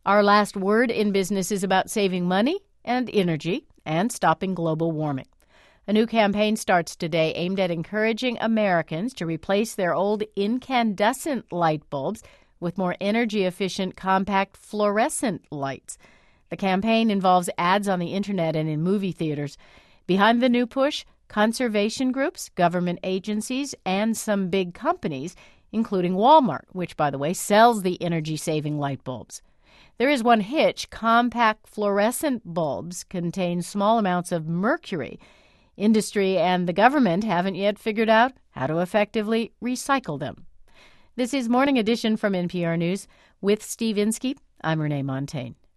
Our last word in business is about saving money and energy and stopping global warming. A new campaign starts today aimed at encouraging Americans to replace their old incandescent light bulbs with more energy-efficient compact fluorescent lights. The campaign involves ads on the internet and in movie theaters. Behind the new push, conservation groups, government agencies, and some big companies, including Walmart, which, by the way, sells the energy-saving light bulbs. There is one hitch. Compact fluorescent bulbs contain small amounts of mercury. Industry and the government haven't yet figured out how to effectively recycle them. This is Morning Edition from NPR News. With Steve Inskeep, I'm Renee Montagne.